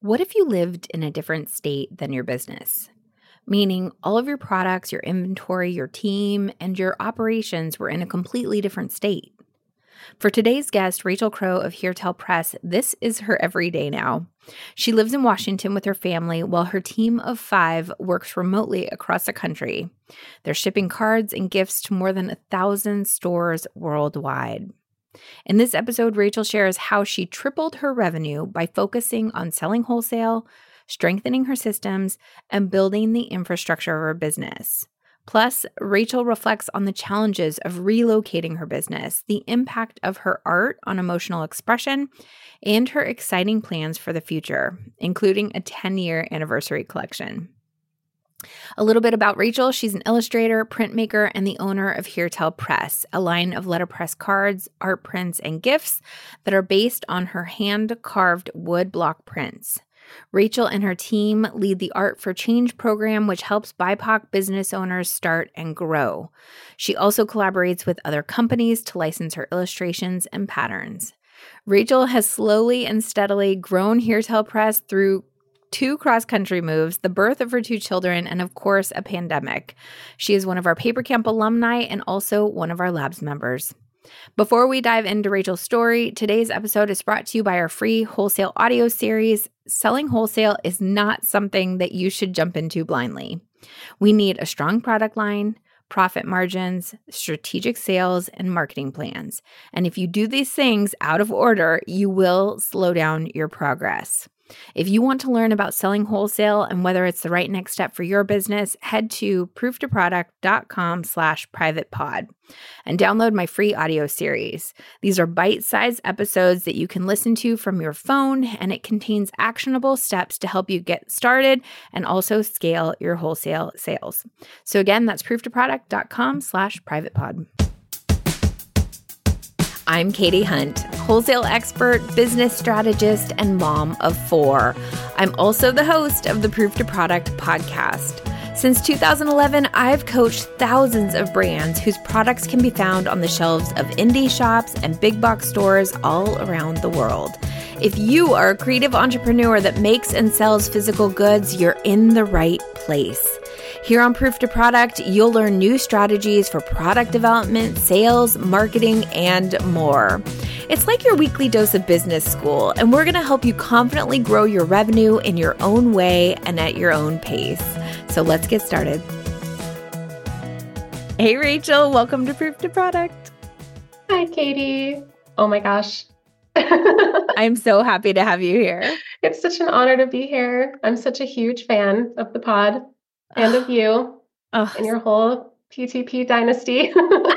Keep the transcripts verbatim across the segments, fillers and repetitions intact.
What if you lived in a different state than your business? Meaning all of your products, your inventory, your team, and your operations were in a completely different state. For today's guest, Rachel Crow of HearTell Press, this is her everyday now. She lives in Washington with her family while her team of five works remotely across the country. They're shipping cards and gifts to more than a thousand stores worldwide. In this episode, Rachel shares how she tripled her revenue by focusing on selling wholesale, strengthening her systems, and building the infrastructure of her business. Plus, Rachel reflects on the challenges of relocating her business, the impact of her art on emotional expression, and her exciting plans for the future, including a ten-year anniversary collection. A little bit about Rachel. She's an illustrator, printmaker, and the owner of HearTell Press, a line of letterpress cards, art prints, and gifts that are based on her hand-carved wood block prints. Rachel and her team lead the Art for Change program, which helps B I P O C business owners start and grow. She also collaborates with other companies to license her illustrations and patterns. Rachel has slowly and steadily grown HearTell Press through two cross-country moves, the birth of her two children, and of course, a pandemic. She is one of our Paper Camp alumni and also one of our Labs members. Before we dive into Rachel's story, today's episode is brought to you by our free wholesale audio series. Selling wholesale is not something that you should jump into blindly. We need a strong product line, profit margins, strategic sales, and marketing plans. And if you do these things out of order, you will slow down your progress. If you want to learn about selling wholesale and whether it's the right next step for your business, head to prooftoproduct.com slash private pod and download my free audio series. These are bite-sized episodes that you can listen to from your phone, and it contains actionable steps to help you get started and also scale your wholesale sales. So again, that's prooftoproduct.com slash private pod. I'm Katie Hunt, wholesale expert, business strategist, and mom of four. I'm also the host of the Proof to Product podcast. Since two thousand eleven, I've coached thousands of brands whose products can be found on the shelves of indie shops and big box stores all around the world. If you are a creative entrepreneur that makes and sells physical goods, you're in the right place. Here on Proof to Product, you'll learn new strategies for product development, sales, marketing, and more. It's like your weekly dose of business school, and we're going to help you confidently grow your revenue in your own way and at your own pace. So let's get started. Hey, Rachel, welcome to Proof to Product. Hi, Katie. Oh my gosh. I'm so happy to have you here. It's such an honor to be here. I'm such a huge fan of the pod and of you oh. and your whole P T P dynasty.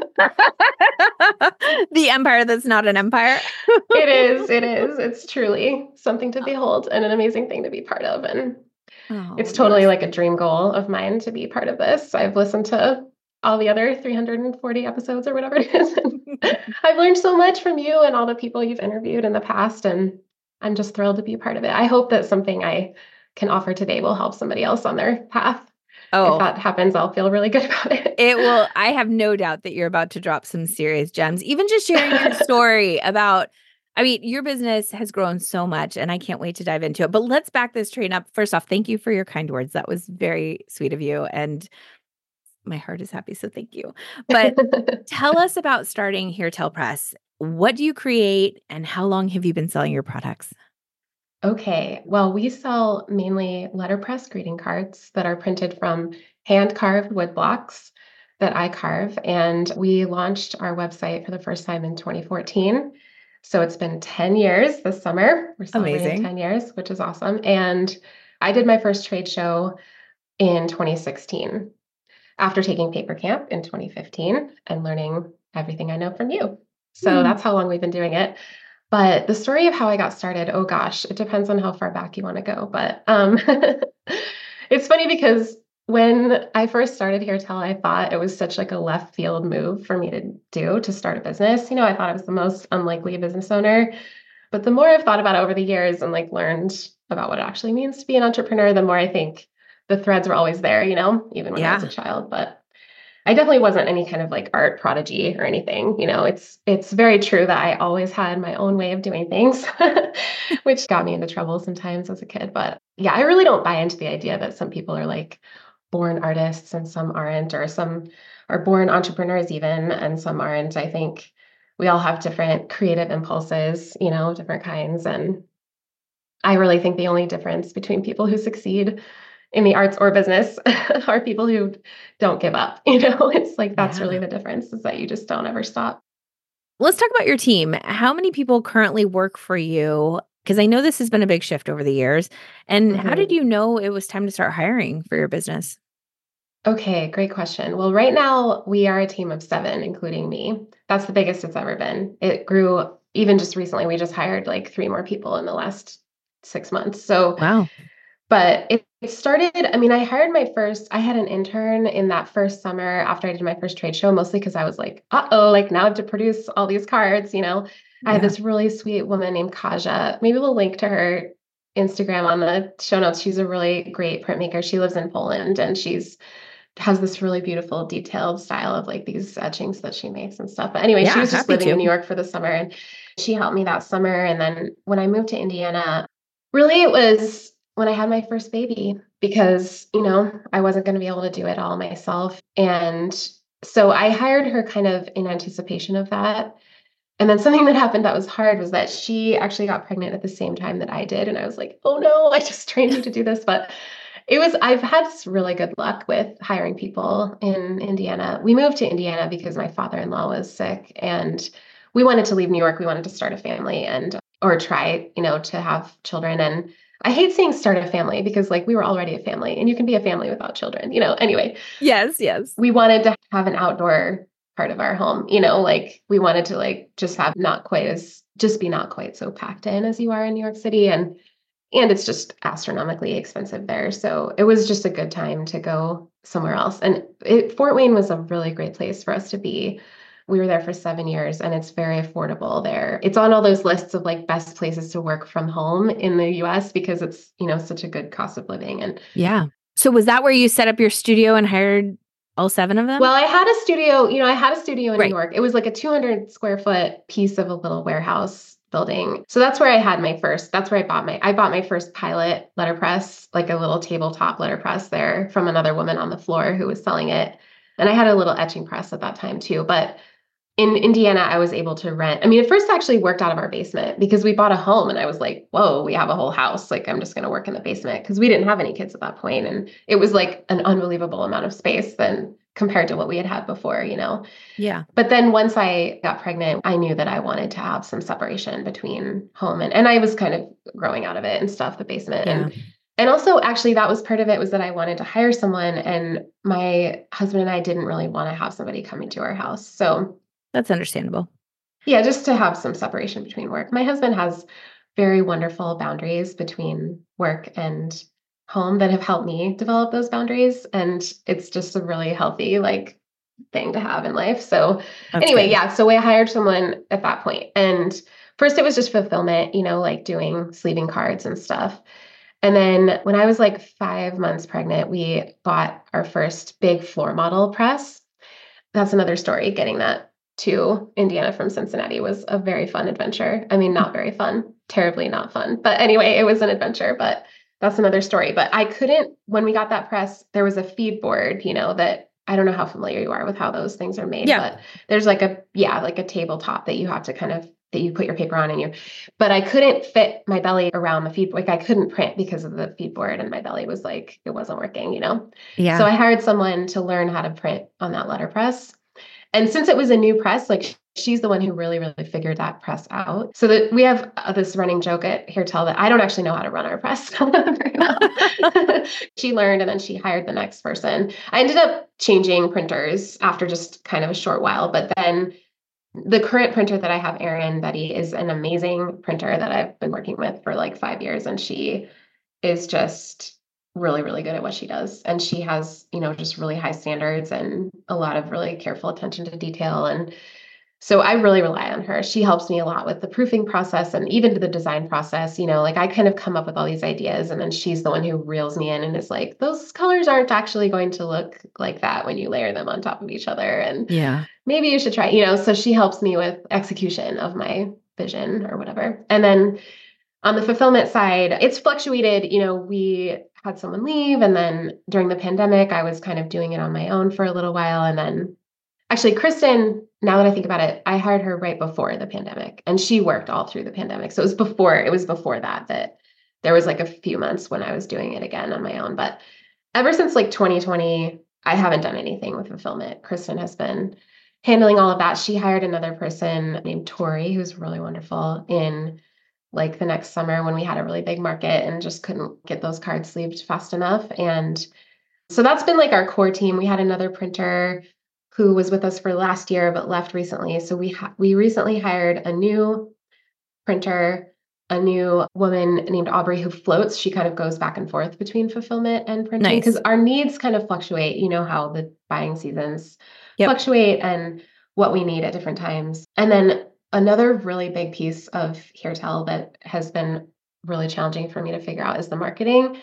The empire that's not an empire. It is. It is. It's truly something to behold and an amazing thing to be part of. And oh, it's totally yes. like a dream goal of mine to be part of this. I've listened to all the other three hundred forty episodes or whatever it is. I've learned so much from you and all the people you've interviewed in the past. And I'm just thrilled to be a part of it. I hope that something I can offer today will help somebody else on their path. Oh, if that happens, I'll feel really good about it. It will. I have no doubt that you're about to drop some serious gems. Even just sharing your story about, I mean, your business has grown so much and I can't wait to dive into it. But let's back this train up. First off, thank you for your kind words. That was very sweet of you. And my heart is happy. So thank you. But tell us about starting HearTell Press. What do you create and how long have you been selling your products? Okay. Well, we sell mainly letterpress greeting cards that are printed from hand-carved wood blocks that I carve. And we launched our website for the first time in twenty fourteen. So it's been ten years this summer. We're celebrating Amazing. ten years, which is awesome. And I did my first trade show in twenty sixteen after taking Paper Camp in twenty fifteen and learning everything I know from you. So mm. that's how long we've been doing it. But the story of how I got started, oh gosh, it depends on how far back you want to go. But um, it's funny because when I first started HearTell, I thought it was such like a left field move for me to do to start a business. You know, I thought I was the most unlikely business owner. But the more I've thought about it over the years and like learned about what it actually means to be an entrepreneur, the more I think the threads were always there, you know, even when yeah. I was a child. But I definitely wasn't any kind of like art prodigy or anything. You know, it's it's very true that I always had my own way of doing things, which got me into trouble sometimes as a kid. But yeah, I really don't buy into the idea that some people are like born artists and some aren't, or some are born entrepreneurs even, and some aren't. I think we all have different creative impulses, you know, different kinds. And I really think the only difference between people who succeed in the arts or business are people who don't give up. You know, it's like that's really Yeah. the difference, is that you just don't ever stop. Let's talk about your team. How many people currently work for you? Because I know this has been a big shift over the years. And how did Mhm. you know it was time to start hiring for your business? Okay, great question. Well, right now we are a team of seven, including me. That's the biggest it's ever been. It grew even just recently. We just hired like three more people in the last six months. So, Wow. but it, it started, I mean, I hired my first, I had an intern in that first summer after I did my first trade show, mostly because I was like, uh-oh, like now I have to produce all these cards, you know. I had Yeah. this really sweet woman named Kaja. Maybe we'll link to her Instagram on the show notes. She's a really great printmaker. She lives in Poland, and she's has this really beautiful detailed style of like these etchings that she makes and stuff. But anyway, she Yeah. was just Happy living in to. New York for the summer, and she helped me that summer. And then when I moved to Indiana, really it was when I had my first baby, because, you know, I wasn't going to be able to do it all myself. And so I hired her kind of in anticipation of that. And then something that happened that was hard was that she actually got pregnant at the same time that I did. And I was like, oh no, I just trained you to do this. But it was, I've had s- really good luck with hiring people in Indiana. We moved to Indiana because my father-in-law was sick, and we wanted to leave New York. We wanted to start a family, and, or try, you know, to have children. And I hate saying start a family because like we were already a family, and you can be a family without children, you know, anyway. Yes. Yes. We wanted to have an outdoor part of our home, you know, like we wanted to like just have not quite as just be not quite so packed in as you are in New York City. And and it's just astronomically expensive there. So it was just a good time to go somewhere else. And it, Fort Wayne was a really great place for us to be. We were there for seven years, and it's very affordable there. It's on all those lists of like best places to work from home in the U S because it's, you know, such a good cost of living. And Yeah. So was that where you set up your studio and hired all seven of them? well, I had a studio, you know, I had a studio in New Right. York. It was like a two hundred square foot piece of a little warehouse building. So that's where I had my first, that's where I bought my, I bought my first pilot letterpress, like a little tabletop letterpress there from another woman on the floor who was selling it. And I had a little etching press at that time too. But in Indiana, I was able to rent. I mean, at first I actually worked out of our basement because we bought a home, and I was like, whoa, we have a whole house. Like, I'm just going to work in the basement because we didn't have any kids at that point. And it was like an unbelievable amount of space than compared to what we had had before, you know? Yeah. But then once I got pregnant, I knew that I wanted to have some separation between home and, and I was kind of growing out of it and stuff, the basement. Yeah. And and also actually that was part of it, was that I wanted to hire someone, and my husband and I didn't really want to have somebody coming to our house. So That's understandable. yeah, just to have some separation between work. My husband has very wonderful boundaries between work and home that have helped me develop those boundaries. And it's just a really healthy, like, thing to have in life. So That's anyway, good. yeah, so we hired someone at that point. And first it was just fulfillment, you know, like doing sleeving cards and stuff. And then when I was like five months pregnant, we got our first big floor model press. That's another story. Getting that to Indiana from Cincinnati was a very fun adventure. I mean, not very fun, terribly not fun. But anyway, it was an adventure, but that's another story. But I couldn't, when we got that press, there was a feed board, you know, that I don't know how familiar you are with how those things are made, Yeah. but there's like a, yeah, like a tabletop that you have to kind of, that you put your paper on, and you, but I couldn't fit my belly around the feed, like I couldn't print because of the feed board, and my belly was like, it wasn't working, you know? So Yeah. I hired someone to learn how to print on that letterpress. And since it was a new press, like she's the one who really, really figured that press out. So that we have uh, this running joke at Hairtel that I don't actually know how to run our press very well. She learned, and then she hired the next person. I ended up changing printers after just kind of a short while, but then the current printer that I have, Erin Betty, is an amazing printer that I've been working with for like five years. And she is just really, really good at what she does. And she has, you know, just really high standards and a lot of really careful attention to detail. And So I really rely on her. She helps me a lot with the proofing process and even to the design process. You know, like I kind of come up with all these ideas and then she's the one who reels me in and is like, those colors aren't actually going to look like that when you layer them on top of each other. And Yeah. maybe you should try, you know, so she helps me with execution of my vision or whatever. And then on the fulfillment side, it's fluctuated. You know, we had someone leave, and then during the pandemic, I was kind of doing it on my own for a little while. And then actually, Kristen, now that I think about it, I hired her right before the pandemic, and she worked all through the pandemic. So it was before, it was before that, that there was like a few months when I was doing it again on my own. But ever since like twenty twenty, I haven't done anything with fulfillment. Kristen has been handling all of that. She hired another person named Tori, who's really wonderful, in like the next summer when we had a really big market and just couldn't get those cards sleeved fast enough. And so that's been like our core team. We had another printer who was with us for last year but left recently. So we ha- we recently hired a new printer, a new woman named Aubrey who floats. She kind of goes back and forth between fulfillment and printing because Nice. our needs kind of fluctuate. You know how the buying seasons Yep. fluctuate and what we need at different times. And then another really big piece of HearTell that has been really challenging for me to figure out is the marketing.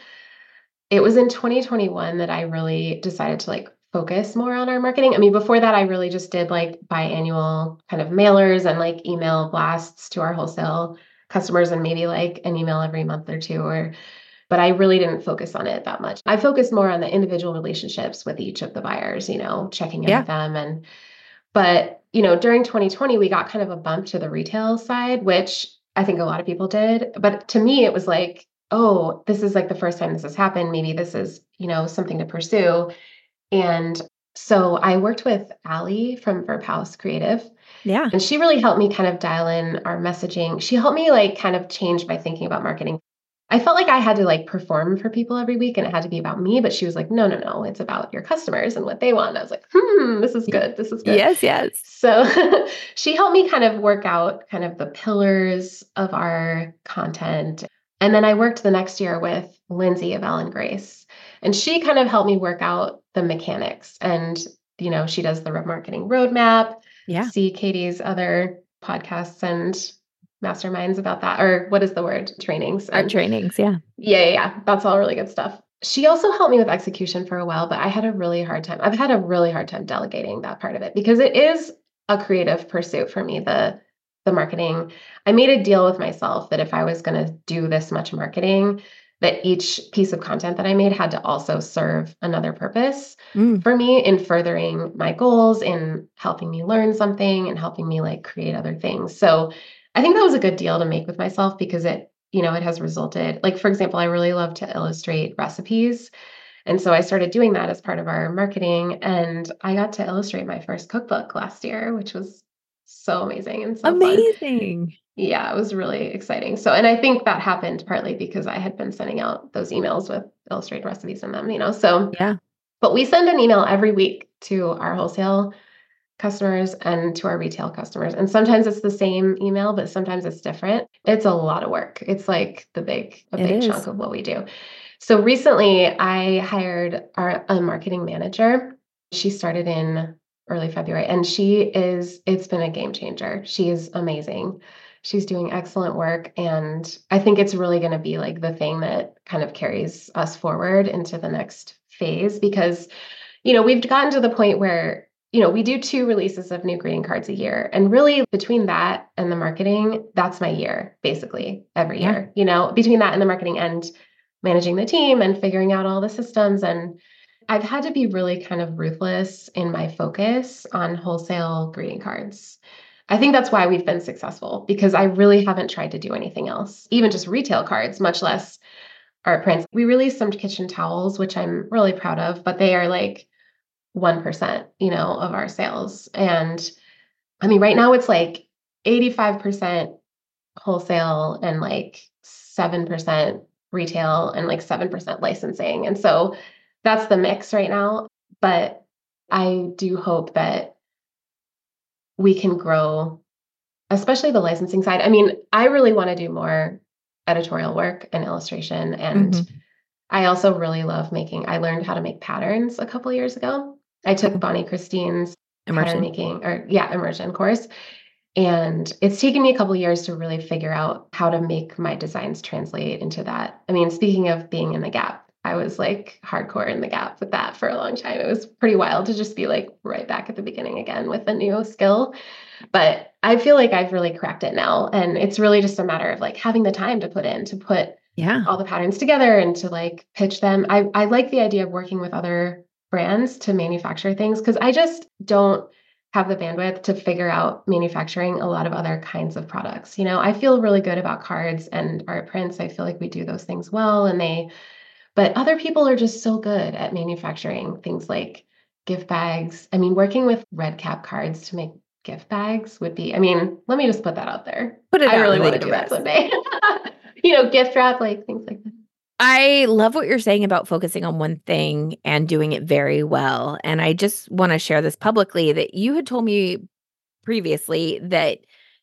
It was in twenty twenty-one that I really decided to like focus more on our marketing. I mean, before that, I really just did like biannual kind of mailers and like email blasts to our wholesale customers and maybe like an email every month or two, or but I really didn't focus on it that much. I focused more on the individual relationships with each of the buyers, you know, checking in Yeah. with them. And but, you know, during twenty twenty, we got kind of a bump to the retail side, which I think a lot of people did. But to me, it was like, oh, this is like the first time this has happened. Maybe this is, you know, something to pursue. And so I worked with Allie from Verb House Creative, Yeah. and she really helped me kind of dial in our messaging. She helped me like kind of change my thinking about marketing. I felt like I had to like perform for people every week and it had to be about me, but she was like, no, no, no, it's about your customers and what they want. I was like, hmm, this is Y- good. This is good. Yes, yes. So she helped me kind of work out kind of the pillars of our content. And then I worked the next year with Lindsay of Ellen Grace, and she kind of helped me work out the mechanics. And, you know, she does the marketing roadmap, Yeah. see Katie's other podcasts and masterminds about that, or what is the word? Trainings. Our And trainings. Yeah. yeah, yeah, yeah. That's all really good stuff. She also helped me with execution for a while, but I had a really hard time. I've had a really hard time delegating that part of it because it is a creative pursuit for me, the the marketing. I made a deal with myself that if I was going to do this much marketing, that each piece of content that I made had to also serve another purpose Mm. for me in furthering my goals, in helping me learn something and helping me like create other things. So I think that was a good deal to make with myself because it you know, it has resulted. Like, for example, I really love to illustrate recipes. And so I started doing that as part of our marketing. And I got to illustrate my first cookbook last year, which was so amazing and so fun. Amazing. Yeah, it was really exciting. So, and I think that happened partly because I had been sending out those emails with illustrated recipes in them, you know. So, Yeah. but we send an email every week to our wholesale customers and to our retail customers. And sometimes it's the same email, but sometimes it's different. It's a lot of work. It's like the big, a It big is. chunk of what we do. So recently I hired our a marketing manager. She started in early February and she is, it's been a game changer. She is amazing. She's doing excellent work. And I think it's really going to be like the thing that kind of carries us forward into the next phase because, you know, we've gotten to the point where you know, we do two releases of new greeting cards a year. And really between that and the marketing, that's my year, basically every Yeah. year, you know, between that and the marketing and managing the team and figuring out all the systems. And I've had to be really kind of ruthless in my focus on wholesale greeting cards. I think that's why we've been successful because I really haven't tried to do anything else, even just retail cards, much less art prints. We released some kitchen towels, which I'm really proud of, but they are like one percent, you know, of our sales. And I mean, right now it's like eighty-five percent wholesale and like seven percent retail and like seven percent licensing. And so that's the mix right now. But I do hope that we can grow, especially the licensing side. I mean, I really want to do more editorial work and illustration. And Mhm. I also really love making, I learned how to make patterns a couple years ago. I took Cool. Bonnie Christine's pattern Immersion. making or yeah, immersion course. And it's taken me a couple of years to really figure out how to make my designs translate into that. I mean, speaking of being in the Gap, I was like hardcore in the Gap with that for a long time. It was pretty wild to just be like right back at the beginning again with a new skill. But I feel like I've really cracked it now. And it's really just a matter of like having the time to put in, to put Yeah. all the patterns together and to like pitch them. I, I like the idea of working with other brands to manufacture things because I just don't have the bandwidth to figure out manufacturing a lot of other kinds of products. You know, I feel really good about cards and art prints. I feel like we do those things well and they, but other people are just so good at manufacturing things like gift bags. I mean, working with red cap cards to make gift bags would be, I mean, let me just put that out there. Put it I out really in the want to do that universe. someday. You know, gift wrap, like things like that. I love what you're saying about focusing on one thing and doing it very well. And I just want to share this publicly that you had told me previously that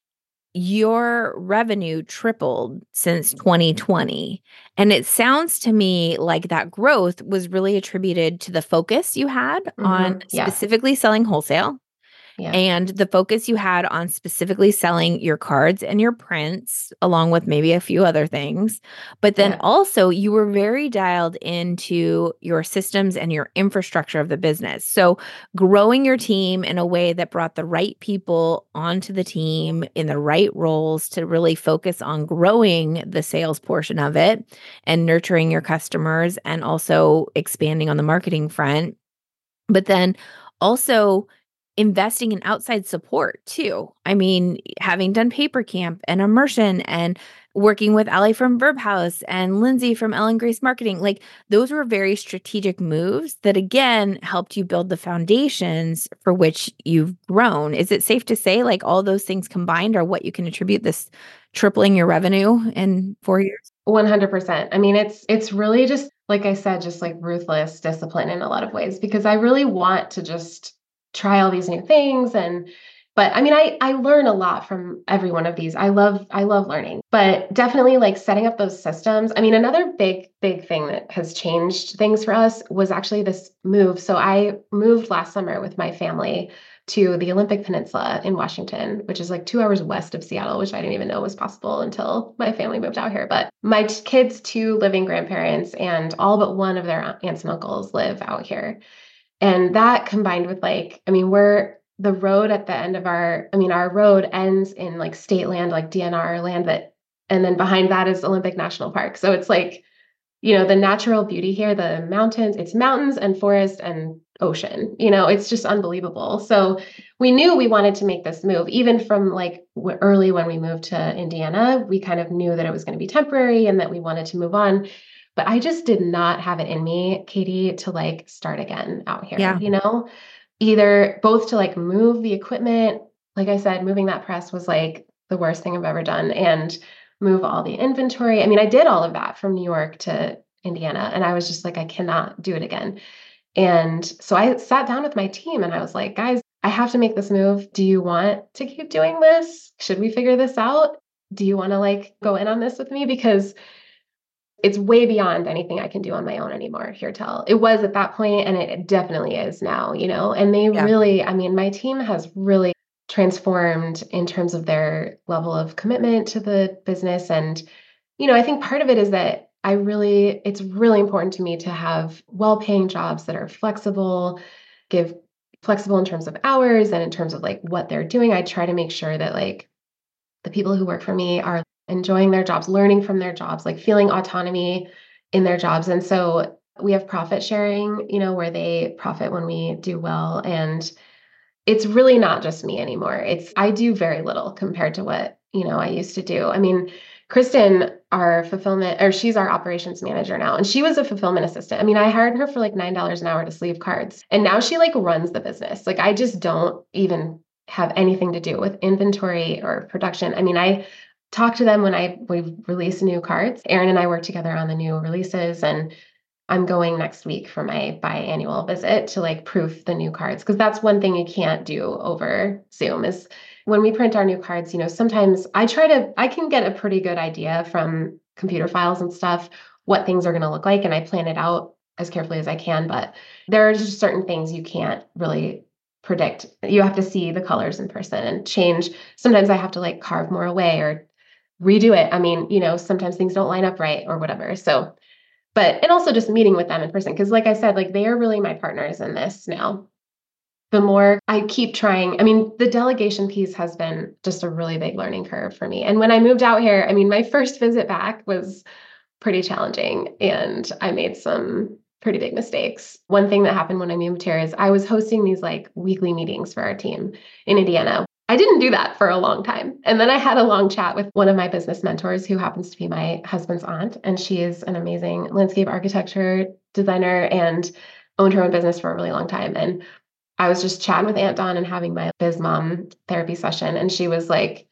your revenue tripled since twenty twenty. And it sounds to me like that growth was really attributed to the focus you had on Mm-hmm. Yeah. specifically selling wholesale Yeah. and the focus you had on specifically selling your cards and your prints, along with maybe a few other things. But then Yeah. also, you were very dialed into your systems and your infrastructure of the business. So, growing your team in a way that brought the right people onto the team in the right roles to really focus on growing the sales portion of it and nurturing your customers and also expanding on the marketing front. But then also, investing in outside support too. I mean, having done Paper Camp and Immersion and working with Ali from Verb House and Lindsay from Ellen Grace Marketing, like those were very strategic moves that again helped you build the foundations for which you've grown. Is it safe to say like all those things combined are what you can attribute this tripling your revenue in four years? one hundred percent. I mean, it's it's really just like I said, just like ruthless discipline in a lot of ways because I really want to just try all these new things and but I mean I I learn a lot from every one of these. I love I love learning. But definitely like setting up those systems. I mean, another big big thing that has changed things for us was actually this move. So I moved last summer with my family to the Olympic Peninsula in Washington, which is like two hours west of Seattle, which I didn't even know was possible until my family moved out here. But my t- kids' two living grandparents and all but one of their aunts and uncles live out here. And that combined with like, I mean, we're the road at the end of our, I mean, our road ends in like state land, like D N R land that, and then behind that is Olympic National Park. So it's like, you know, the natural beauty here, the mountains, it's mountains and forest and ocean, you know, it's just unbelievable. So we knew we wanted to make this move, even from like w- early when we moved to Indiana, we kind of knew that it was going to be temporary and that we wanted to move on. But I just did not have it in me, Katie, to like start again out here, Yeah. you know, either both to like move the equipment. Like I said, moving that press was like the worst thing I've ever done. And move all the inventory. I mean, I did all of that from New York to Indiana, and I was just like, I cannot do it again. And so I sat down with my team and I was like, guys, I have to make this move. Do you want to keep doing this? Should we figure this out? Do you want to like go in on this with me? Because it's way beyond anything I can do on my own anymore, here tell. It was at that point, and it definitely is now, you know, and they Yeah. really, I mean, my team has really transformed in terms of their level of commitment to the business. And, you know, I think part of it is that I really, it's really important to me to have well-paying jobs that are flexible, give flexible in terms of hours and in terms of like what they're doing. I try to make sure that like the people who work for me are enjoying their jobs, learning from their jobs, like feeling autonomy in their jobs. And so we have profit sharing, you know, where they profit when we do well. And it's really not just me anymore. It's I do very little compared to what, you know, I used to do. I mean, Kristen, our fulfillment, or she's our operations manager now, and she was a fulfillment assistant. I mean, I hired her for like nine dollars an hour to sleeve cards, and now she like runs the business. Like I just don't even have anything to do with inventory or production. I mean, I talk to them when I we release new cards. Erin and I work together on the new releases, and I'm going next week for my biannual visit to like proof the new cards because that's one thing you can't do over Zoom is when we print our new cards, you know, sometimes I try to I can get a pretty good idea from computer files and stuff what things are going to look like and I plan it out as carefully as I can, but there are just certain things you can't really predict. You have to see the colors in person and change. Sometimes I have to like carve more away or redo it. I mean, you know, sometimes things don't line up right or whatever. So, but, and also just meeting with them in person. Cause like I said, like they are really my partners in this now. The more I keep trying, I mean, the delegation piece has been just a really big learning curve for me. And when I moved out here, I mean, my first visit back was pretty challenging and I made some pretty big mistakes. One thing that happened when I moved here is I was hosting these like weekly meetings for our team in Indiana. I didn't do that for a long time. And then I had a long chat with one of my business mentors who happens to be my husband's aunt. And she is an amazing landscape architecture designer and owned her own business for a really long time. And I was just chatting with Aunt Dawn and having my biz mom therapy session. And she was like,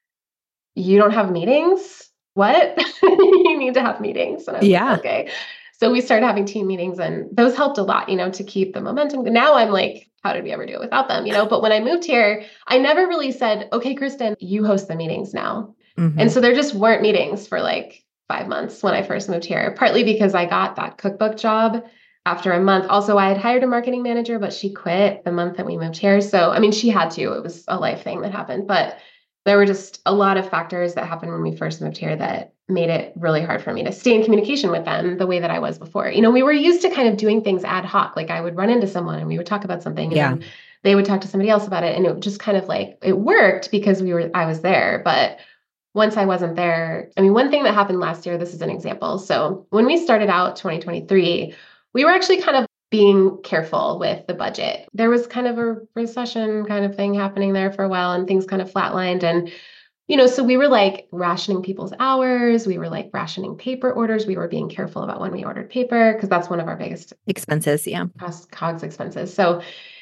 you don't have meetings? What? You need to have meetings. And I was Yeah. like, okay. So we started having team meetings and those helped a lot, you know, to keep the momentum. Now I'm like, how did we ever do it without them? You know, but when I moved here, I never really said, okay, Kristen, you host the meetings now. Mm-hmm. And so there just weren't meetings for like five months when I first moved here, partly because I got that cookbook job after a month. Also, I had hired a marketing manager, but she quit the month that we moved here. So, I mean, she had to, it was a life thing that happened, but there were just a lot of factors that happened when we first moved here that made it really hard for me to stay in communication with them the way that I was before. You know, we were used to kind of doing things ad hoc. Like I would run into someone and we would talk about something and Yeah. then they would talk to somebody else about it. And it just kind of like, it worked because we were, I was there. But once I wasn't there, I mean, one thing that happened last year, this is an example. So when we started out twenty twenty-three, we were actually kind of being careful with the budget. There was kind of a recession kind of thing happening there for a while and things kind of flatlined. And, you know, so we were like rationing people's hours. We were like rationing paper orders. We were being careful about when we ordered paper because that's one of our biggest expenses. Yeah. cost, COGS expenses. So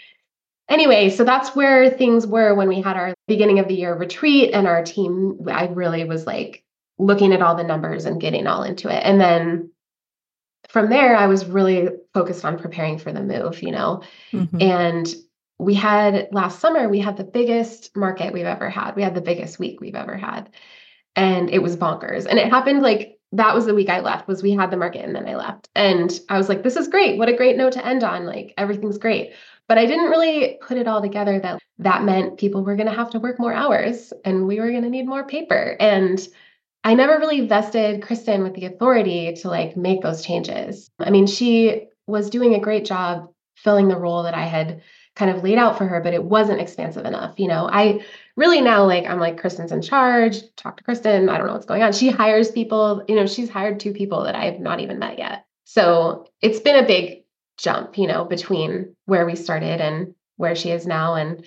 anyway, so that's where things were when we had our beginning of the year retreat and our team. I really was like looking at all the numbers and getting all into it. And then from there, I was really focused on preparing for the move, you know, Mm-hmm. and we had last summer, we had the biggest market we've ever had. We had the biggest week we've ever had. And it was bonkers. And it happened like that was the week I left was we had the market and then I left. And I was like, this is great. What a great note to end on. Like everything's great. But I didn't really put it all together that that meant people were going to have to work more hours and we were going to need more paper. And I never really vested Kristen with the authority to like make those changes. I mean, she was doing a great job filling the role that I had kind of laid out for her, but it wasn't expansive enough. You know, I really now like, I'm like, Kristen's in charge, talk to Kristen. I don't know what's going on. She hires people, you know, she's hired two people that I have not even met yet. So it's been a big jump, you know, between where we started and where she is now. And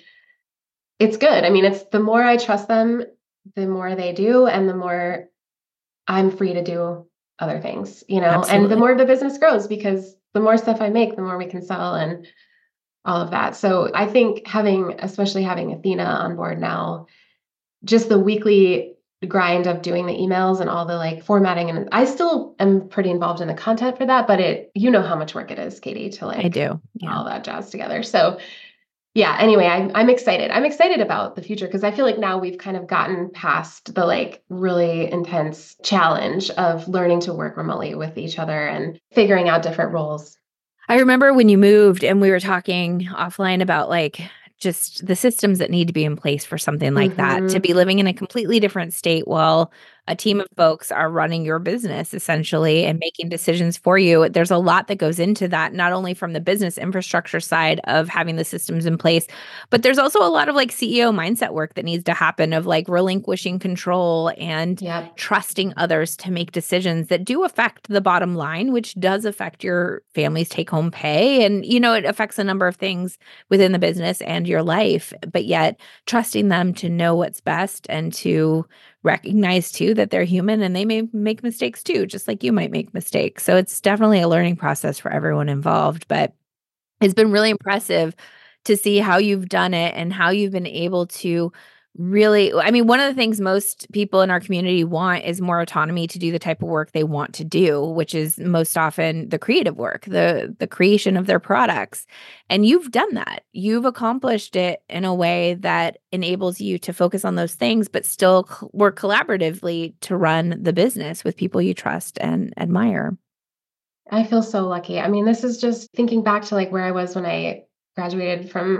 it's good. I mean, it's the more I trust them, the more they do, and the more I'm free to do other things, you know, Absolutely. and the more the business grows because the more stuff I make, the more we can sell and all of that. So I think having, especially having Athena on board now, just the weekly grind of doing the emails and all the like formatting, and I still am pretty involved in the content for that, but it, you know how much work it is, Katie, to like I do. Yeah. all that jazz together. So yeah, anyway, I'm, I'm excited. I'm excited about the future because I feel like now we've kind of gotten past the like really intense challenge of learning to work remotely with each other and figuring out different roles. I remember when you moved and we were talking offline about like just the systems that need to be in place for something like Mhm. that, to be living in a completely different state while a team of folks are running your business essentially and making decisions for you. There's a lot that goes into that, not only from the business infrastructure side of having the systems in place, but there's also a lot of like C E O mindset work that needs to happen of like relinquishing control and Yep. trusting others to make decisions that do affect the bottom line, which does affect your family's take home pay. And, you know, it affects a number of things within the business and your life, but yet trusting them to know what's best and to recognize too that they're human and they may make mistakes too, just like you might make mistakes. So it's definitely a learning process for everyone involved, but it's been really impressive to see how you've done it and how you've been able to really, I mean, one of the things most people in our community want is more autonomy to do the type of work they want to do, which is most often the creative work, the the creation of their products. And you've done that. You've accomplished it in a way that enables you to focus on those things, but still c- work collaboratively to run the business with people you trust and admire. I feel so lucky. I mean, this is just thinking back to like where I was when I graduated from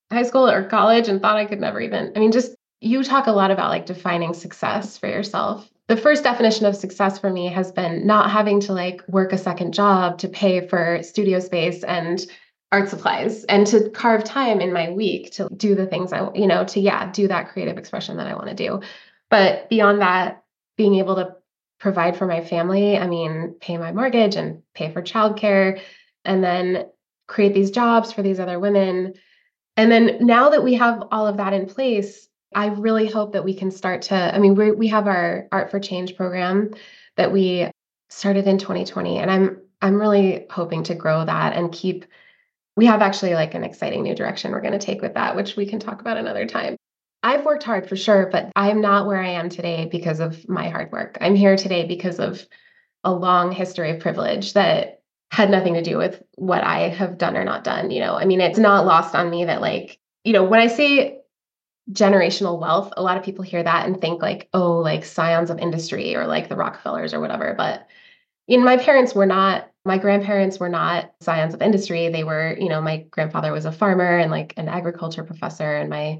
high school or college and thought I could never even, I mean, just you talk a lot about like defining success for yourself. The first definition of success for me has been not having to like work a second job to pay for studio space and art supplies and to carve time in my week to do the things I, you know, to, yeah, do that creative expression that I want to do. But beyond that, being able to provide for my family, I mean, pay my mortgage and pay for childcare, and then create these jobs for these other women. And then now that we have all of that in place, I really hope that we can start to, I mean, we we have our Art for Change program that we started in twenty twenty, and I'm I'm really hoping to grow that and keep, we have actually like an exciting new direction we're going to take with that, which we can talk about another time. I've worked hard for sure, but I'm not where I am today because of my hard work. I'm here today because of a long history of privilege that had nothing to do with what I have done or not done. You know, I mean, it's not lost on me that like, you know, when I say generational wealth, a lot of people hear that and think like, oh, like scions of industry or like the Rockefellers or whatever. But you know, my parents were not, my grandparents were not scions of industry. They were, you know, my grandfather was a farmer and like an agriculture professor. And my,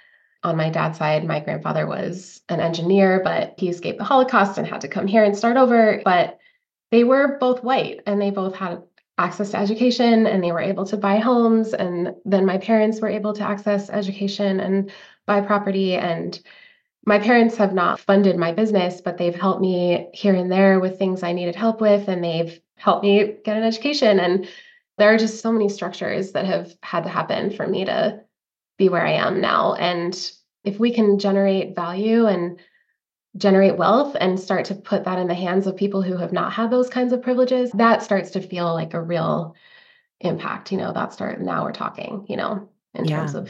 on my dad's side, my grandfather was an engineer, but he escaped the Holocaust and had to come here and start over. But they were both white and they both had access to education and they were able to buy homes. And then my parents were able to access education and buy property. And my parents have not funded my business, but they've helped me here and there with things I needed help with. And they've helped me get an education. And there are just so many structures that have had to happen for me to be where I am now. And if we can generate value and generate wealth and start to put that in the hands of people who have not had those kinds of privileges, that starts to feel like a real impact. You know, that start, now we're talking, you know, in Yeah. terms of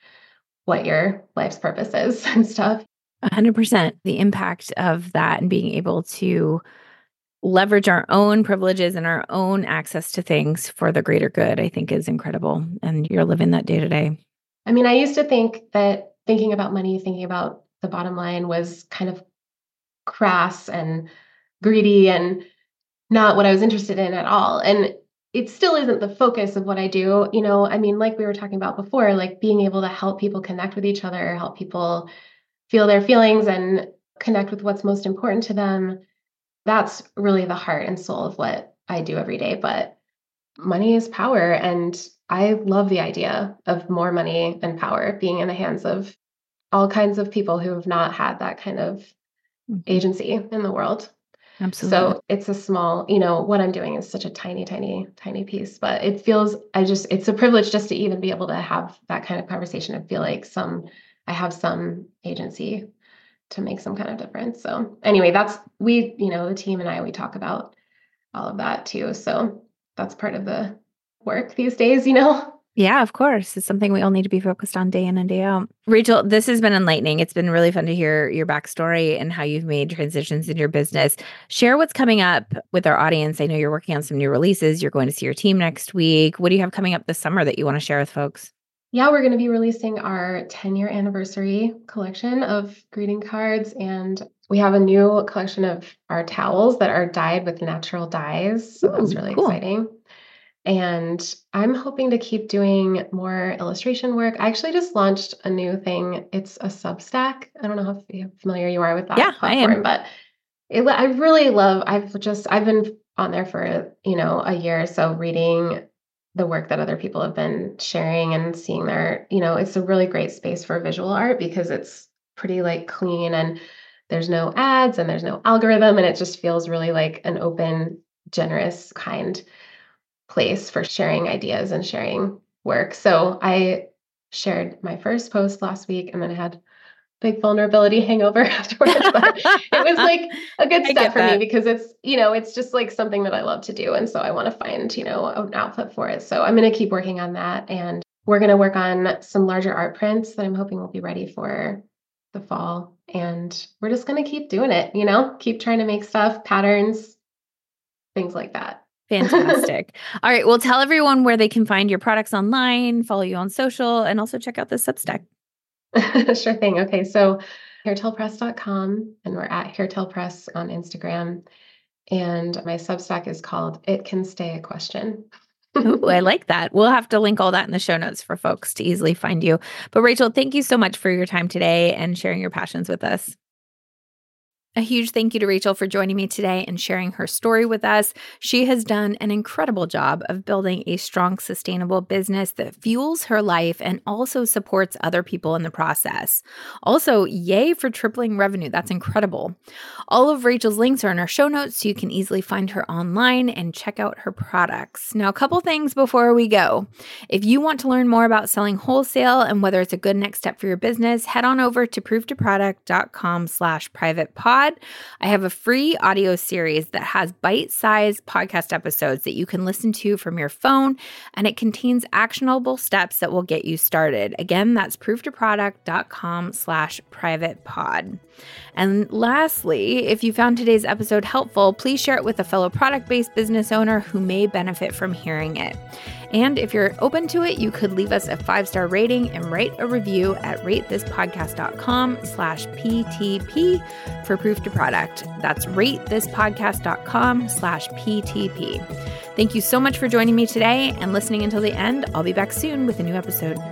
what your life's purpose is and stuff. one hundred percent. The impact of that and being able to leverage our own privileges and our own access to things for the greater good, I think is incredible. And you're living that day to day. I mean, I used to think that thinking about money, thinking about the bottom line was kind of crass and greedy and not what I was interested in at all. And it still isn't the focus of what I do. You know, I mean, like we were talking about before, like being able to help people connect with each other, help people feel their feelings and connect with what's most important to them. That's really the heart and soul of what I do every day. But money is power. And I love the idea of more money and power being in the hands of all kinds of people who have not had that kind of agency in the world. Absolutely. So it's a small, you know, what I'm doing is such a tiny, tiny, tiny piece, but it feels, I just, it's a privilege just to even be able to have that kind of conversation and feel like some, I have some agency to make some kind of difference. So anyway, that's, we, you know, the team and I, we talk about all of that too. So that's part of the work these days, you know? Yeah, of course. It's something we all need to be focused on day in and day out. Rachel, this has been enlightening. It's been really fun to hear your backstory and how you've made transitions in your business. Share what's coming up with our audience. I know you're working on some new releases. You're going to see your team next week. What do you have coming up this summer that you want to share with folks? Yeah, we're going to be releasing our ten year anniversary collection of greeting cards. And we have a new collection of our towels that are dyed with natural dyes. So Ooh, that's really cool. exciting. And I'm hoping to keep doing more illustration work. I actually just launched a new thing. It's a Substack. I don't know how familiar you are with that Yeah, I am. platform, but it, I really love, I've just, I've been on there for, you know, a year or so reading the work that other people have been sharing and seeing their, you know, it's a really great space for visual art because it's pretty like clean and there's no ads and there's no algorithm and it just feels really like an open, generous, kind place for sharing ideas and sharing work. So I shared my first post last week and then I had big vulnerability hangover afterwards. But it was like a good step for that. me because it's, you know, it's just like something that I love to do. And so I want to find, you know, an outlet for it. So I'm going to keep working on that. And we're going to work on some larger art prints that I'm hoping will be ready for the fall. And we're just going to keep doing it, you know, keep trying to make stuff, patterns, things like that. Fantastic. All right. Well, tell everyone where they can find your products online, follow you on social, and also check out the Substack. Sure thing. Okay. So hairtail press dot com and we're at hairtailpress on Instagram. And my Substack is called It Can Stay a Question. Ooh, I like that. We'll have to link all that in the show notes for folks to easily find you. But Rachel, thank you so much for your time today and sharing your passions with us. A huge thank you to Rachel for joining me today and sharing her story with us. She has done an incredible job of building a strong, sustainable business that fuels her life and also supports other people in the process. Also, yay for tripling revenue. That's incredible. All of Rachel's links are in our show notes, so you can easily find her online and check out her products. Now, a couple things before we go. If you want to learn more about selling wholesale and whether it's a good next step for your business, head on over to prove to product dot com slash private pod. I have a free audio series that has bite-sized podcast episodes that you can listen to from your phone, and it contains actionable steps that will get you started. Again, that's prove to product dot com slash private pod. And lastly, if you found today's episode helpful, please share it with a fellow product-based business owner who may benefit from hearing it. And if you're open to it, you could leave us a five-star rating and write a review at rate this podcast dot com slash P T P for Proof to Product. That's rate this podcast dot com slash P T P. Thank you so much for joining me today and listening until the end. I'll be back soon with a new episode.